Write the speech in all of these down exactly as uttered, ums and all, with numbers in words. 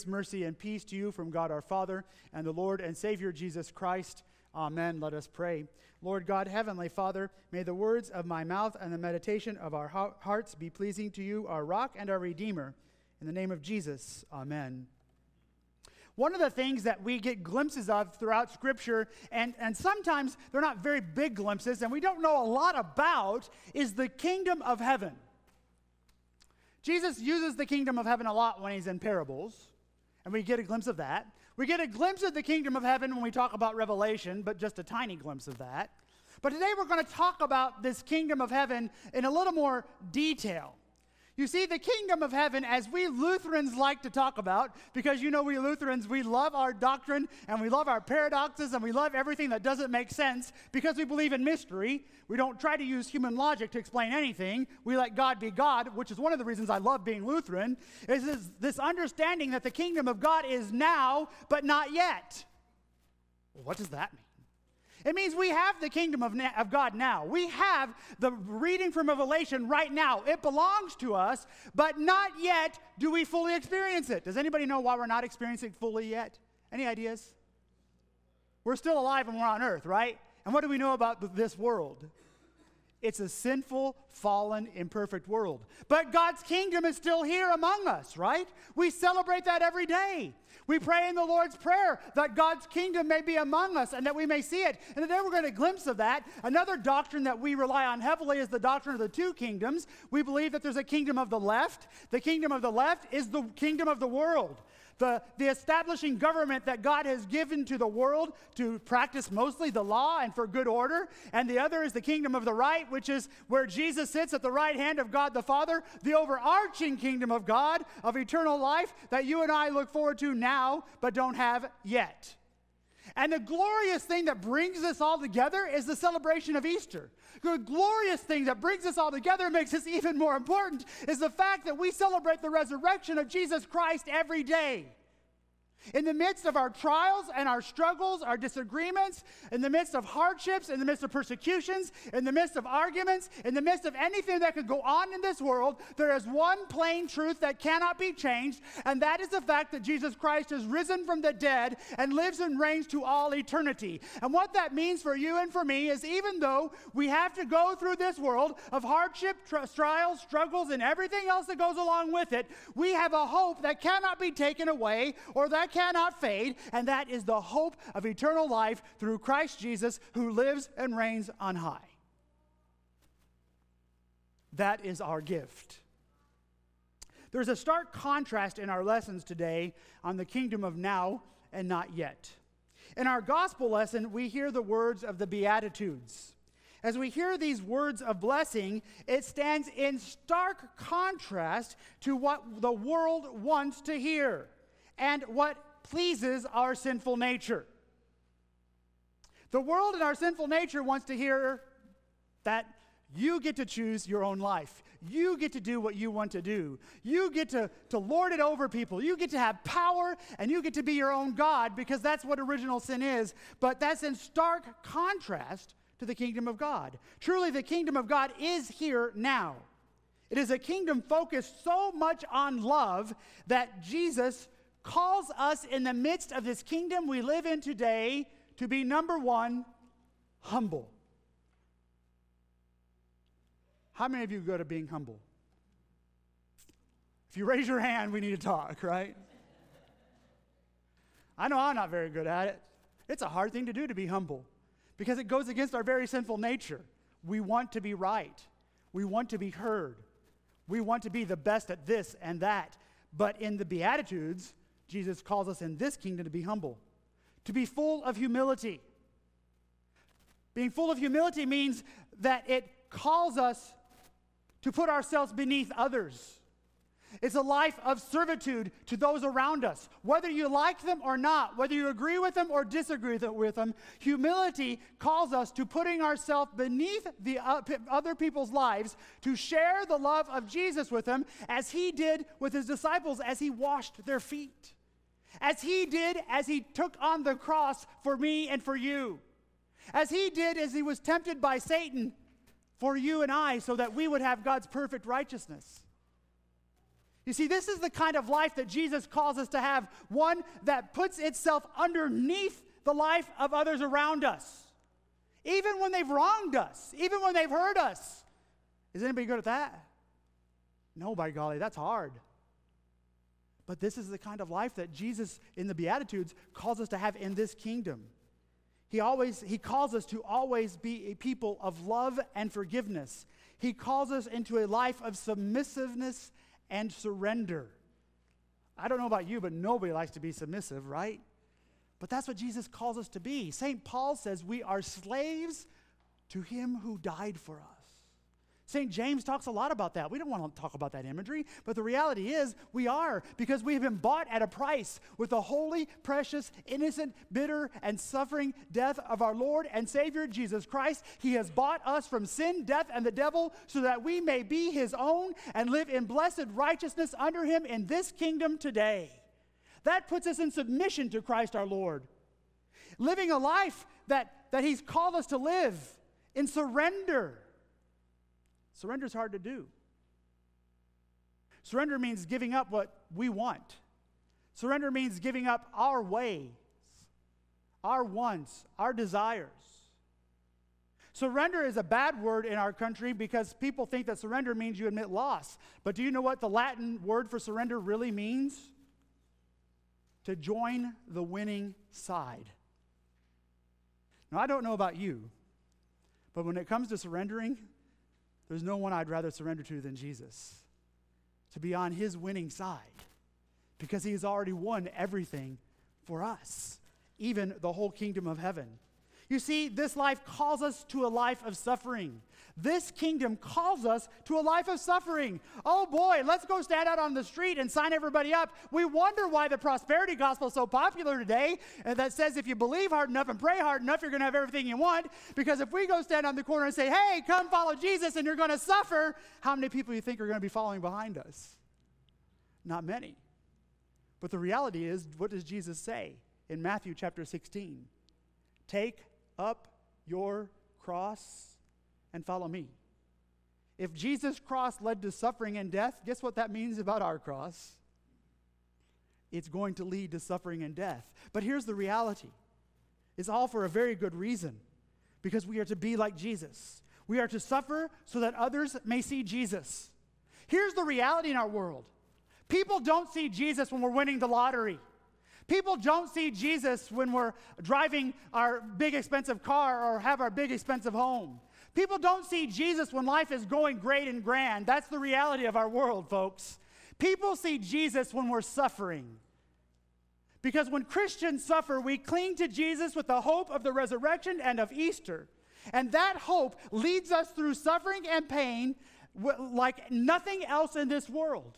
Mercy and peace to you from God our Father and the Lord and Savior Jesus Christ. Amen. Let us pray. Lord God, Heavenly Father, may the words of my mouth and the meditation of our hearts be pleasing to you, our rock and our Redeemer. In the name of Jesus, amen. One of the things that we get glimpses of throughout Scripture, and, and sometimes they're not very big glimpses, and we don't know a lot about, is the kingdom of heaven. Jesus uses the kingdom of heaven a lot when he's in parables. And we get a glimpse of that. We get a glimpse of the kingdom of heaven when we talk about Revelation, but just a tiny glimpse of that. But today we're going to talk about this kingdom of heaven in a little more detail. You see, the kingdom of heaven, as we Lutherans like to talk about, because you know we Lutherans, we love our doctrine, and we love our paradoxes, and we love everything that doesn't make sense, because we believe in mystery. We don't try to use human logic to explain anything. We let God be God, which is one of the reasons I love being Lutheran, is this, this understanding that the kingdom of God is now, but not yet. Well, what does that mean? It means we have the kingdom of, na- of God now. We have the reading from Revelation right now. It belongs to us, but not yet do we fully experience it. Does anybody know why we're not experiencing it fully yet? Any ideas? We're still alive and we're on earth, right? And what do we know about this world? It's a sinful, fallen, imperfect world. But God's kingdom is still here among us, right? We celebrate that every day. We pray in the Lord's Prayer that God's kingdom may be among us and that we may see it. And today we're going to get a glimpse of that. Another doctrine that we rely on heavily is the doctrine of the two kingdoms. We believe that there's a kingdom of the left. The kingdom of the left is the kingdom of the world. The, the establishing government that God has given to the world to practice mostly the law and for good order. And the other is the kingdom of the right, which is where Jesus sits at the right hand of God the Father, the overarching kingdom of God, of eternal life that you and I look forward to now, but don't have yet. And the glorious thing that brings this all together is the celebration of Easter. The glorious thing that brings us all together and makes this even more important is the fact that we celebrate the resurrection of Jesus Christ every day. In the midst of our trials and our struggles, our disagreements, in the midst of hardships, in the midst of persecutions, in the midst of arguments, in the midst of anything that could go on in this world, there is one plain truth that cannot be changed, and that is the fact that Jesus Christ is risen from the dead and lives and reigns to all eternity. And what that means for you and for me is even though we have to go through this world of hardship, tri- trials, struggles, and everything else that goes along with it, we have a hope that cannot be taken away or that cannot fade, and that is the hope of eternal life through Christ Jesus, who lives and reigns on high. That is our gift. There's a stark contrast in our lessons today on the kingdom of now and not yet. In our gospel lesson, we hear the words of the Beatitudes. As we hear these words of blessing, it stands in stark contrast to what the world wants to hear and what pleases our sinful nature. The world and our sinful nature wants to hear that you get to choose your own life. You get to do what you want to do. You get to, to lord it over people. You get to have power, and you get to be your own God, because that's what original sin is. But that's in stark contrast to the kingdom of God. Truly, the kingdom of God is here now. It is a kingdom focused so much on love that Jesus calls us in the midst of this kingdom we live in today to be, number one, humble. How many of you go to being humble? If you raise your hand, we need to talk, right? I know I'm not very good at it. It's a hard thing to do, to be humble, because it goes against our very sinful nature. We want to be right. We want to be heard. We want to be the best at this and that. But in the Beatitudes, Jesus calls us in this kingdom to be humble, to be full of humility. Being full of humility means that it calls us to put ourselves beneath others. It's a life of servitude to those around us. Whether you like them or not, whether you agree with them or disagree with them, humility calls us to putting ourselves beneath the other people's lives to share the love of Jesus with them, as he did with his disciples as he washed their feet. As he did as he took on the cross for me and for you. As he did as he was tempted by Satan for you and I, so that we would have God's perfect righteousness. You see, this is the kind of life that Jesus calls us to have, one that puts itself underneath the life of others around us, even when they've wronged us, even when they've hurt us. Is anybody good at that? No, by golly, that's hard. But this is the kind of life that Jesus in the Beatitudes calls us to have in this kingdom. He always he calls us to always be a people of love and forgiveness. He calls us into a life of submissiveness and surrender. I don't know about you, but nobody likes to be submissive, right? But that's what Jesus calls us to be. Saint Paul says we are slaves to him who died for us. Saint James talks a lot about that. We don't want to talk about that imagery, but the reality is we are, because we have been bought at a price with the holy, precious, innocent, bitter, and suffering death of our Lord and Savior Jesus Christ. He has bought us from sin, death, and the devil so that we may be his own and live in blessed righteousness under him in this kingdom today. That puts us in submission to Christ our Lord. Living a life that, that he's called us to live in surrender. Surrender is hard to do. Surrender means giving up what we want. Surrender means giving up our ways, our wants, our desires. Surrender is a bad word in our country because people think that surrender means you admit loss. But do you know what the Latin word for surrender really means? To join the winning side. Now, I don't know about you, but when it comes to surrendering, there's no one I'd rather surrender to than Jesus. To be on his winning side. Because he has already won everything for us. Even the whole kingdom of heaven. You see, this life calls us to a life of suffering. This kingdom calls us to a life of suffering. Oh boy, let's go stand out on the street and sign everybody up. We wonder why the prosperity gospel is so popular today, and that says if you believe hard enough and pray hard enough, you're going to have everything you want. Because if we go stand on the corner and say, hey, come follow Jesus and you're going to suffer, how many people do you think are going to be following behind us? Not many. But the reality is, what does Jesus say in Matthew chapter sixteen? Take up your cross and follow me. If Jesus' cross led to suffering and death, guess what that means about our cross? It's going to lead to suffering and death. But here's the reality. It's all for a very good reason. Because we are to be like Jesus. We are to suffer so that others may see Jesus. Here's the reality in our world. People don't see Jesus when we're winning the lottery. People don't see Jesus when we're driving our big expensive car or have our big expensive home. People don't see Jesus when life is going great and grand. That's the reality of our world, folks. People see Jesus when we're suffering. Because when Christians suffer, we cling to Jesus with the hope of the resurrection and of Easter. And that hope leads us through suffering and pain like nothing else in this world.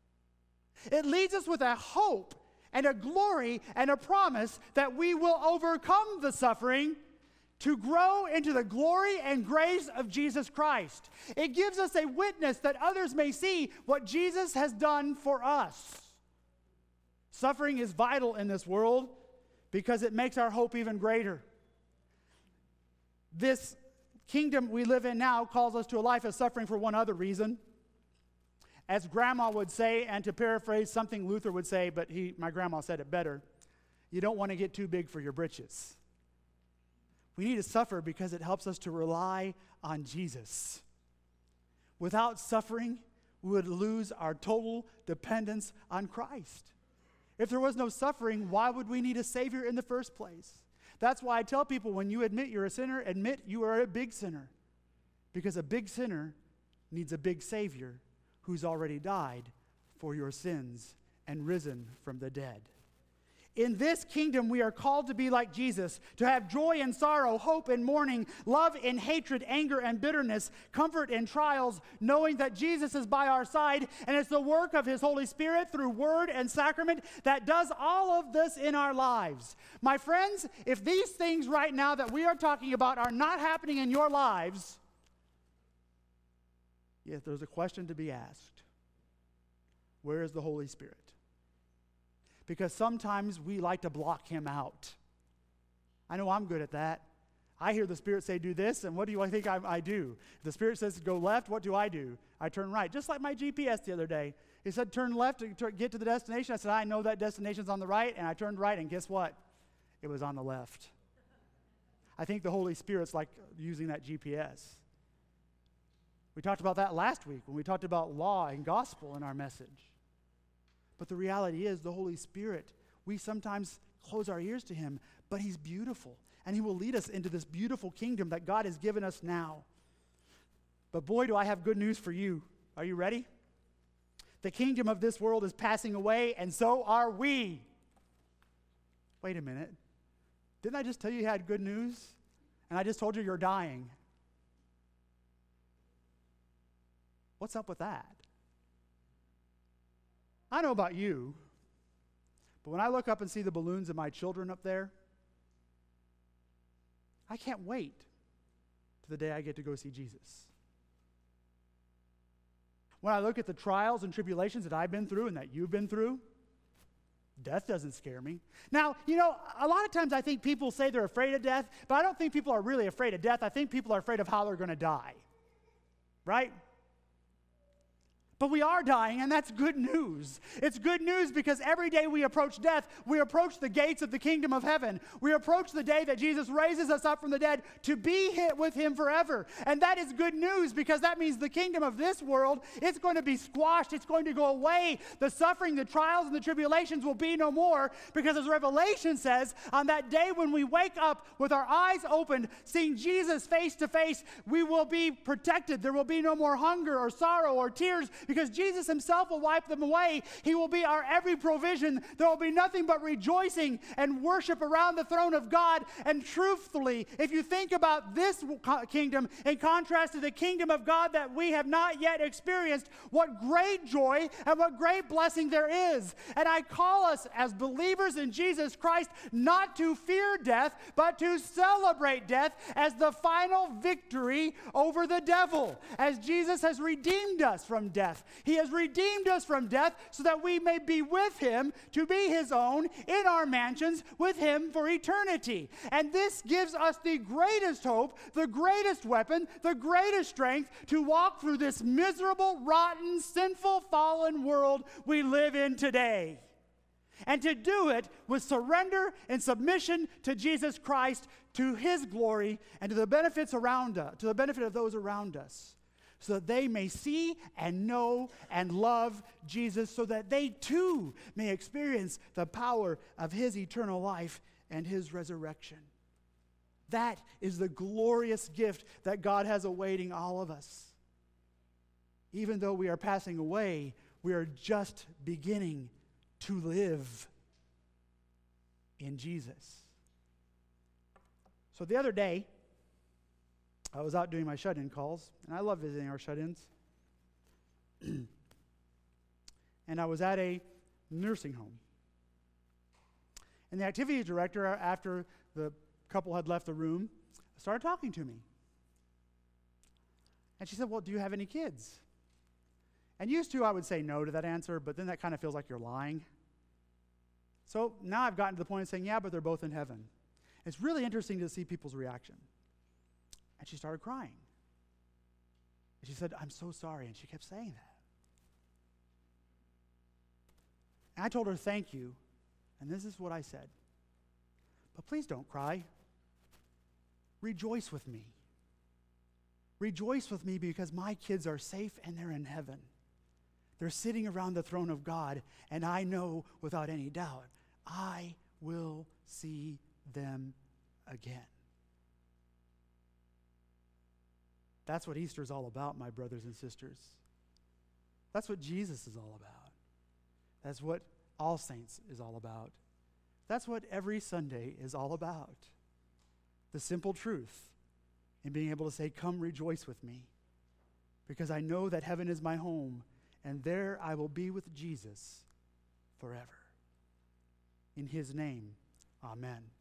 It leads us with a hope and a glory and a promise that we will overcome the suffering to grow into the glory and grace of Jesus Christ. It gives us a witness that others may see what Jesus has done for us. Suffering is vital in this world because it makes our hope even greater. This kingdom we live in now calls us to a life of suffering for one other reason. As Grandma would say, and to paraphrase something Luther would say, but he, my grandma said it better, you don't want to get too big for your britches. We need to suffer because it helps us to rely on Jesus. Without suffering, we would lose our total dependence on Christ. If there was no suffering, why would we need a Savior in the first place? That's why I tell people when you admit you're a sinner, admit you are a big sinner. Because a big sinner needs a big Savior who's already died for your sins and risen from the dead. In this kingdom, we are called to be like Jesus, to have joy and sorrow, hope and mourning, love and hatred, anger and bitterness, comfort and trials, knowing that Jesus is by our side, and it's the work of his Holy Spirit through word and sacrament that does all of this in our lives. My friends, if these things right now that we are talking about are not happening in your lives, yes, there's a question to be asked. Where is the Holy Spirit? Because sometimes we like to block him out. I know I'm good at that. I hear the Spirit say, do this, and what do you think I, I do? If the Spirit says, go left, what do I do? I turn right. Just like my G P S the other day. He said, turn left to tur- get to the destination. I said, I know that destination's on the right, and I turned right, and guess what? It was on the left. I think the Holy Spirit's like using that G P S. We talked about that last week when we talked about law and gospel in our message. But the reality is the Holy Spirit, we sometimes close our ears to him, but he's beautiful. And he will lead us into this beautiful kingdom that God has given us now. But boy, do I have good news for you. Are you ready? The kingdom of this world is passing away, and so are we. Wait a minute. Didn't I just tell you you had good news? And I just told you you're dying. What's up with that? I know about you, but when I look up and see the balloons of my children up there, I can't wait to the day I get to go see Jesus. When I look at the trials and tribulations that I've been through and that you've been through, death doesn't scare me. Now, you know, a lot of times I think people say they're afraid of death, but I don't think people are really afraid of death. I think people are afraid of how they're going to die, right? But we are dying, and that's good news. It's good news because every day we approach death, we approach the gates of the kingdom of heaven. We approach the day that Jesus raises us up from the dead to be hit with him forever. And that is good news because that means the kingdom of this world, it's going to be squashed. It's going to go away. The suffering, the trials, and the tribulations will be no more because as Revelation says, on that day when we wake up with our eyes opened, seeing Jesus face to face, we will be protected. There will be no more hunger or sorrow or tears, because Jesus himself will wipe them away. He will be our every provision. There will be nothing but rejoicing and worship around the throne of God. And truthfully, if you think about this kingdom in contrast to the kingdom of God that we have not yet experienced, what great joy and what great blessing there is. And I call us as believers in Jesus Christ not to fear death, but to celebrate death as the final victory over the devil, as Jesus has redeemed us from death. He has redeemed us from death so that we may be with him, to be his own, in our mansions with him for eternity. And this gives us the greatest hope, the greatest weapon, the greatest strength to walk through this miserable, rotten, sinful, fallen world we live in today. And to do it with surrender and submission to Jesus Christ, to his glory, and to the benefits around us, to the benefit of those around us, so that they may see and know and love Jesus, so that they too may experience the power of his eternal life and his resurrection. That is the glorious gift that God has awaiting all of us. Even though we are passing away, we are just beginning to live in Jesus. So the other day, I was out doing my shut-in calls, and I love visiting our shut-ins. And I was at a nursing home. And the activities director, after the couple had left the room, started talking to me. And she said, well, do you have any kids? And used to, I would say no to that answer, but then that kind of feels like you're lying. So now I've gotten to the point of saying, yeah, but they're both in heaven. It's really interesting to see people's reaction. And she started crying. And she said, I'm so sorry. And she kept saying that. And I told her, thank you. And this is what I said. But please don't cry. Rejoice with me. Rejoice with me because my kids are safe and they're in heaven. They're sitting around the throne of God, and I know without any doubt, I will see them again. That's what Easter is all about, my brothers and sisters. That's what Jesus is all about. That's what All Saints is all about. That's what every Sunday is all about. The simple truth in being able to say, come rejoice with me, because I know that heaven is my home, and there I will be with Jesus forever. In his name, amen.